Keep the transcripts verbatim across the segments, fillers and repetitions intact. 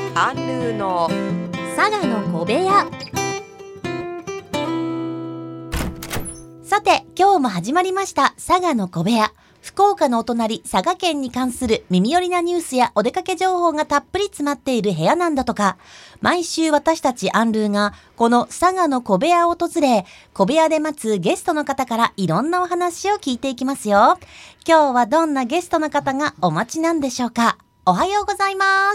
アンルーの佐賀の小部屋。さて今日も始まりました佐賀の小部屋。福岡のお隣佐賀県に関する耳寄りなニュースやお出かけ情報がたっぷり詰まっている部屋なんだとか。毎週私たちアンルーがこの佐賀の小部屋を訪れ、小部屋で待つゲストの方からいろんなお話を聞いていきますよ。今日はどんなゲストの方がお待ちなんでしょうか。おはようございます。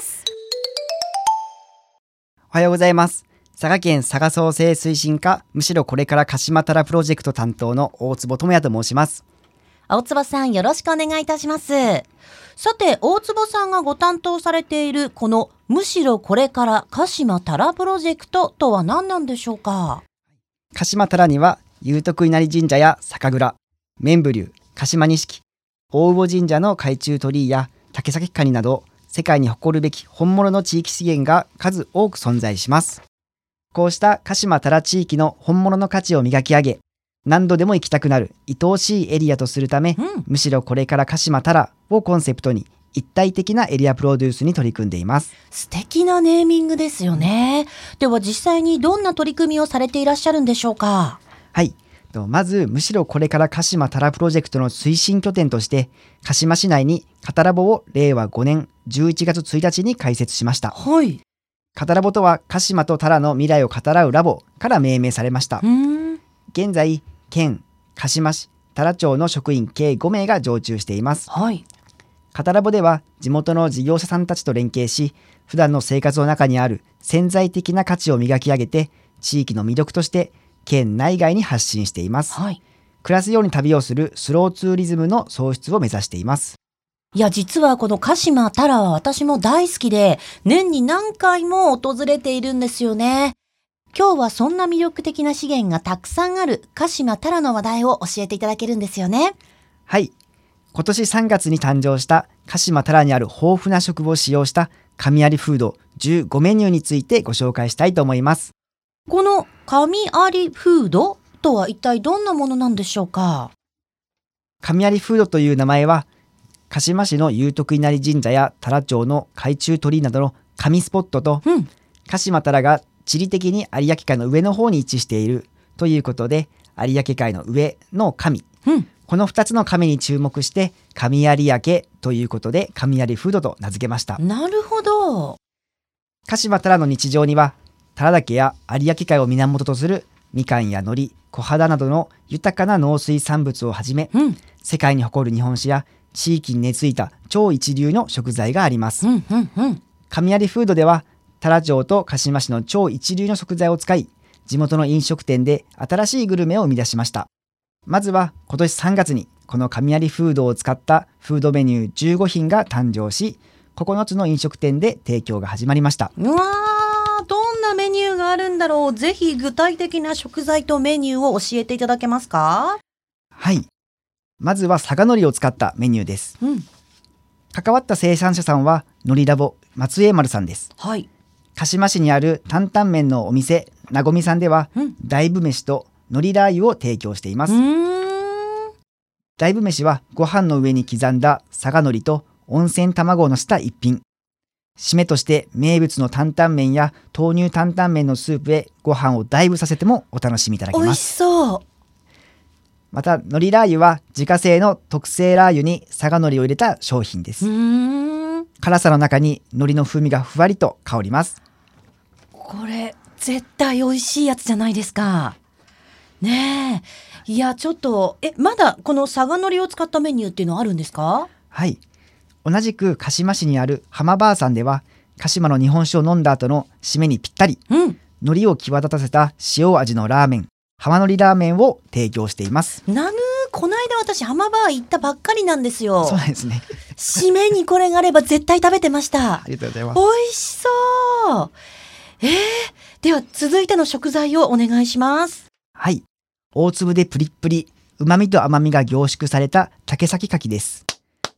おはようございます。佐賀県佐賀創生推進課、むしろこれから鹿島たらプロジェクト担当の大坪智也と申します。 大坪さん、よろしくお願いいたします。さて大坪さんがご担当されているこのむしろこれから鹿島たらプロジェクトとは何なんでしょうか。 鹿島たらには祐徳稲荷神社や酒蔵、面部流、鹿島錦、大魚神社の海中鳥居や竹崎カニなど世界に誇るべき本物の地域資源が数多く存在します。こうした鹿島たら地域の本物の価値を磨き上げ、何度でも行きたくなる愛おしいエリアとするため、うん、むしろこれから鹿島たらをコンセプトに一体的なエリアプロデュースに取り組んでいます。 素敵なネーミングですよね。では実際にどんな取り組みをされていらっしゃるんでしょうか。 はい、まずむしろこれから鹿島たらプロジェクトの推進拠点として鹿島市内にカタラボをれいわごねんじゅういちがつついたちに開設しました。 はい、 カタラボとは鹿島とたらの未来を語らうラボから命名されました。 うーん、 現在県、鹿島市、太良町の職員計ごめいが常駐しています。 はい、 カタラボでは地元の事業者さんたちと連携し、普段の生活の中にある潜在的な価値を磨き上げて地域の魅力として県内外に発信しています。 はい、 暮らすように旅をするスローツーリズムの創出を目指しています。 いや実はこの鹿島たらは私も大好きで年に何回も訪れているんですよね。今日はそんな魅力的な資源がたくさんある鹿島たらの話題を教えていただけるんですよね。 はい、今年さんがつに誕生した鹿島たらにある豊富な食を使用した神有フードじゅうごメニューについてご紹介したいと思います。 この神有フードとは一体どんなものなんでしょうか。 神有フードという名前は鹿島市の祐徳稲荷神社や太良町の海中鳥居などの神スポットと、うん、鹿島たらが地理的に有明海の上の方に位置しているということで有明海の上の神、うん、このふたつの神に注目して神有明ということで神有フードと名付けました。 なるほど。 鹿島たらの日常には太良岳や有明海を源とするみかんや海苔、小肌などの豊かな農水産物をはじめ、うん、世界に誇る日本酒や地域に根付いた超一流の食材があります。 うんうんうん、 神有フードでは太良町と鹿島市の超一流の食材を使い、地元の飲食店で新しいグルメを生み出しました。まずは今年さんがつにこの神有フードを使ったフードメニューじゅうごひんが誕生し、ここのつの飲食店で提供が始まりました。 うわー、どんなメニューがあるんだろう。ぜひ具体的な食材とメニューを教えていただけますか。 はい、まずは佐賀海苔を使ったメニューです。 うん、 関わった生産者さんは海苔ラボ松江丸さんです。 はい、 鹿島市にある担々麺のお店なごみさんでは、うん、大部飯と海苔ラー油を提供しています。 うーん、 大部飯はご飯の上に刻んだ佐賀海苔と温泉卵をのせた一品。締めとして名物の担々麺や豆乳担々麺のスープへご飯をダイブさせてもお楽しみいただけます。 美味しそう。 また海苔ラー油は自家製の特製ラー油に佐賀海苔を入れた商品です。 うーん、 辛さの中に海苔の風味がふわりと香ります。 これ絶対美味しいやつじゃないですかねえ。いやちょっとえまだこの佐賀海苔を使ったメニューっていうのはあるんですか。 はい、同じく鹿島市にある浜ばあさんでは鹿島の日本酒を飲んだ後の締めにぴったり、うん、海苔を際立たせた塩味のラーメン浜海苔ラーメンを提供しています。 なぬ、この間私浜バー行ったばっかりなんですよ。 そうですね締めにこれがあれば絶対食べてました。 ありがとうございます。 美味しそう。えー、では続いての食材をお願いします。 はい、大粒でプリップリ、旨味と甘みが凝縮された竹崎牡蠣です。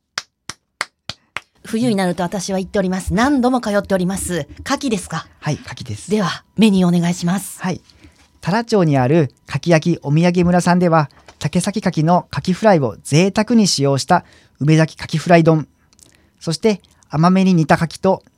冬になると私は行っております。何度も通っております。牡蠣ですか。 はい、牡蠣です。 ではメニューお願いします。 はい、太良町にある牡蠣焼きお土産村さんでは竹崎牡蠣の牡蠣フライを贅沢に使用した梅崎牡蠣フライ丼、そして甘めに煮た牡蠣と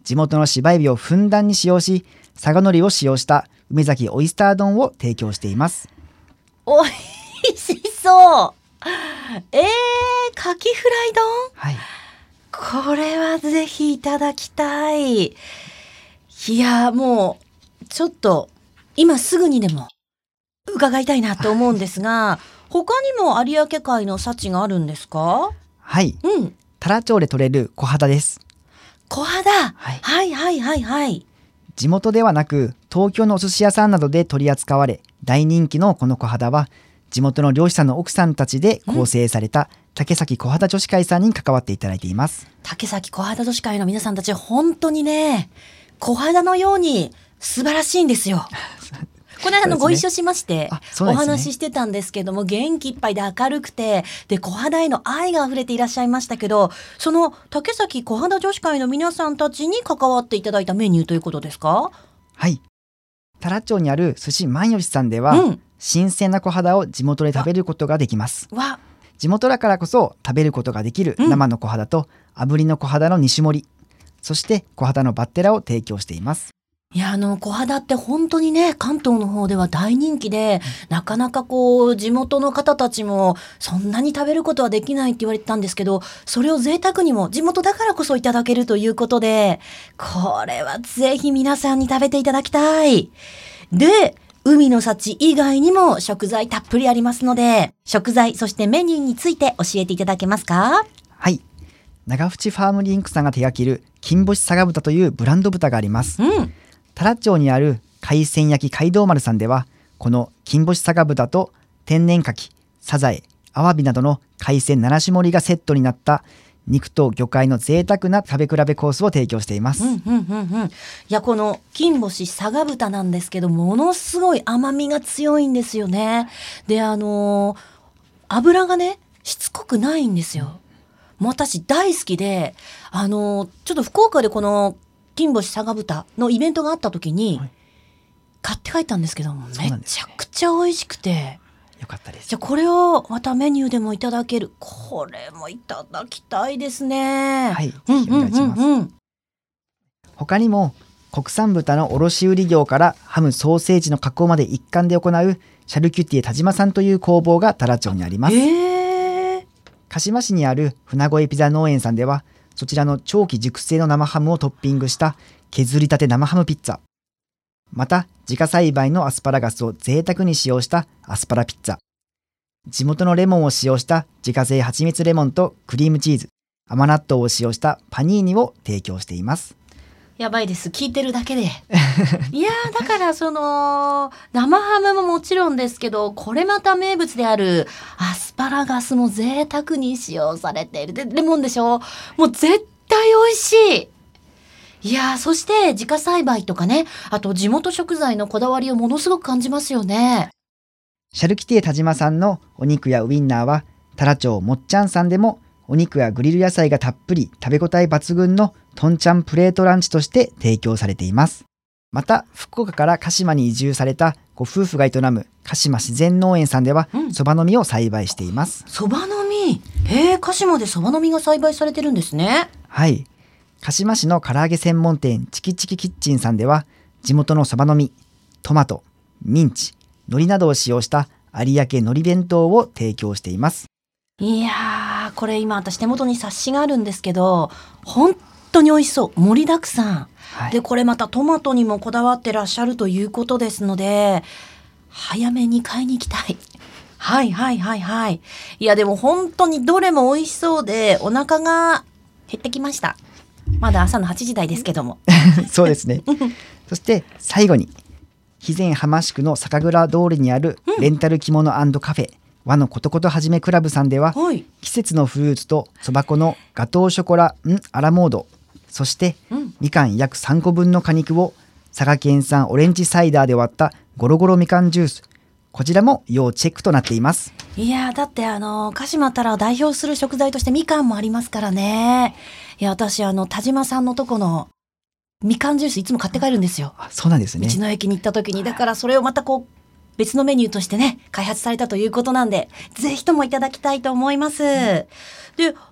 地元の芝エビをふんだんに使用し、佐賀海苔を使用した梅崎オイスター丼を提供しています。 おいしそう。えー、カキフライ丼、 はい、 これはぜひいただきたい。いやもうちょっと今すぐにでも伺いたいなと思うんですが他にも有明海の幸があるんですか？ はい、 うん、 太良町で採れる小肌です。 小肌、はい、はいはいはいはい地元ではなく東京のお寿司屋さんなどで取り扱われ大人気のこの小肌は、地元の漁師さんの奥さんたちで構成された竹崎小肌女子会さんに関わっていただいています。 竹崎小肌女子会の皆さんたち本当にね、小肌のように素晴らしいんですよ。この間のご一緒しまして、ね、お話ししてたんですけども、元気いっぱいで明るくて、で小肌への愛があふれていらっしゃいましたけど、その竹崎小肌女子会の皆さんたちに関わっていただいたメニューということですか？ はい、太良町にある寿司万吉さんでは、うん、新鮮な小肌を地元で食べることができます。 わ地元だからこそ食べることができる生の小肌と、うん、炙りの小肌のに種盛り、そして小肌のバッテラを提供しています。 いやあの小肌って本当にね、関東の方では大人気で、なかなかこう地元の方たちもそんなに食べることはできないって言われてたんですけど、それを贅沢にも地元だからこそいただけるということで、これはぜひ皆さんに食べていただきたい。で海の幸以外にも食材たっぷりありますので、食材そしてメニューについて教えていただけますか？ はい、長淵ファームリンクさんが手掛ける金星佐賀豚というブランド豚があります。 うん、 太良町にある海鮮焼き街道丸さんでは、この金星佐賀豚と天然牡蠣、サザエ、アワビなどの海鮮なな種盛りがセットになった肉と魚介の贅沢な食べ比べコースを提供しています。 うんうんうんうん、いやこの金星佐賀豚なんですけど、ものすごい甘みが強いんですよね。であのー、油がねしつこくないんですよ。もう私大好きで、あのー、ちょっと福岡でこの金星佐賀豚のイベントがあった時に買って帰ったんですけども、めちゃくちゃ美味しくてよかったです。 じゃあこれをまたメニューでもいただける、これもいただきたいですね。 はい、ぜひお願いします。うんうんうん、他にも国産豚の卸売業からハムソーセージの加工まで一貫で行うシャルキュティエ田島さんという工房が太良町にあります。 えー、 鹿島市にある船越ピザ農園さんでは、そちらの長期熟成の生ハムをトッピングした削りたて生ハムピッツァ、また自家栽培のアスパラガスを贅沢に使用したアスパラピッツァ、地元のレモンを使用した自家製蜂蜜レモンとクリームチーズ、甘納豆を使用したパニーニを提供しています。 やばいです、聞いてるだけでいやだからその生ハムももちろんですけど、これまた名物であるアスパラガスも贅沢に使用されている。でレモンでしょ、もう絶対美味しい。いやそして自家栽培とかね、あと地元食材のこだわりをものすごく感じますよね。 シャルキティエ田島さんのお肉やウインナーは、太良町もっちゃんさんでもお肉やグリル野菜がたっぷり食べ応え抜群のトンチャンプレートランチとして提供されています。また福岡から鹿島に移住されたご夫婦が営む鹿島自然農園さんでは、そばの実を栽培しています。 そばの実、へえ、鹿島でそばの実が栽培されてるんですね。 はい、鹿島市の唐揚げ専門店チキチキキッチンさんでは、地元のそばの実、トマト、ミンチ、海苔などを使用した有明海苔弁当を提供しています。 いやーこれ今私手元に冊子があるんですけど、本当に美味しそう、盛りだくさん、はい、でこれまたトマトにもこだわってらっしゃるということですので、早めに買いに行きたい。はいはいはいはい。いやでも本当にどれも美味しそうでお腹が減ってきました。まだ朝のはちじ台ですけどもそうですねそして最後に肥前浜宿の酒蔵通りにあるレンタル着物&カフェ、うん、和のことことはじめクラブさんでは、はい、季節のフルーツとそば粉のガトーショコラんアラモード、そして、うん、みかん約さんこぶんの果肉を佐賀県産オレンジサイダーで割ったゴロゴロみかんジュース、こちらも要チェックとなっています。 いやだってあの鹿島太良を代表する食材としてみかんもありますからね。いや私あの田島さんのとこのみかんジュースいつも買って帰るんですよ。 あ、そうなんですね。 道の駅に行った時に、だからそれをまたこう別のメニューとしてね開発されたということなんで、ぜひともいただきたいと思います。で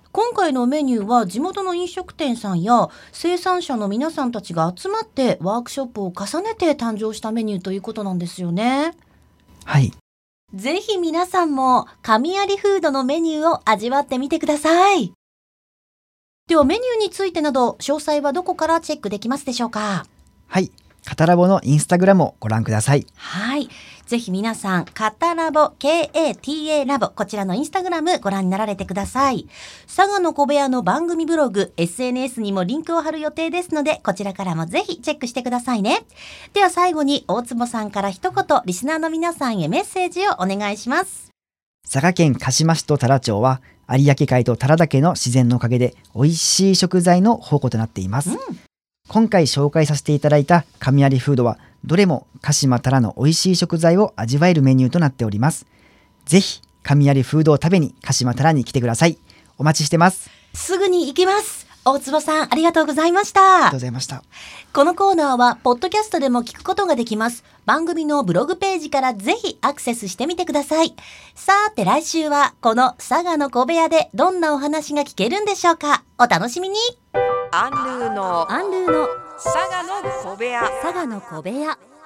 今回のメニューは地元の飲食店さんや生産者の皆さんたちが集まってワークショップを重ねて誕生したメニューということなんですよね。 はい。 ぜひ皆さんも神有フードのメニューを味わってみてください。ではメニューについてなど詳細はどこからチェックできますでしょうか？ はい。カタラボのインスタグラムをご覧ください。 はい。ぜひ皆さん、カタラボ、ケーエーティーエー ラボ、こちらのインスタグラムご覧になられてください。佐賀の小部屋の番組ブログ、エスエヌエス にもリンクを貼る予定ですので、こちらからもぜひチェックしてくださいね。では最後に大坪さんから一言、リスナーの皆さんへメッセージをお願いします。 佐賀県鹿島市と太良町は、有明海と多良岳の自然のおかげで美味しい食材の宝庫となっています。うん、今回紹介させていただいた神有フードはどれも鹿島多良の美味しい食材を味わえるメニューとなっております。ぜひ神有フードを食べに鹿島多良に来てください。お待ちしてます。 すぐに行きます。大坪さんありがとうございました。ありがとうございました。 このコーナーはポッドキャストでも聞くことができます。番組のブログページからぜひアクセスしてみてください。さて来週はこの佐賀の小部屋でどんなお話が聞けるんでしょうか。お楽しみに。 アンルーのアンルーの佐賀の小部屋。 佐賀の小部屋。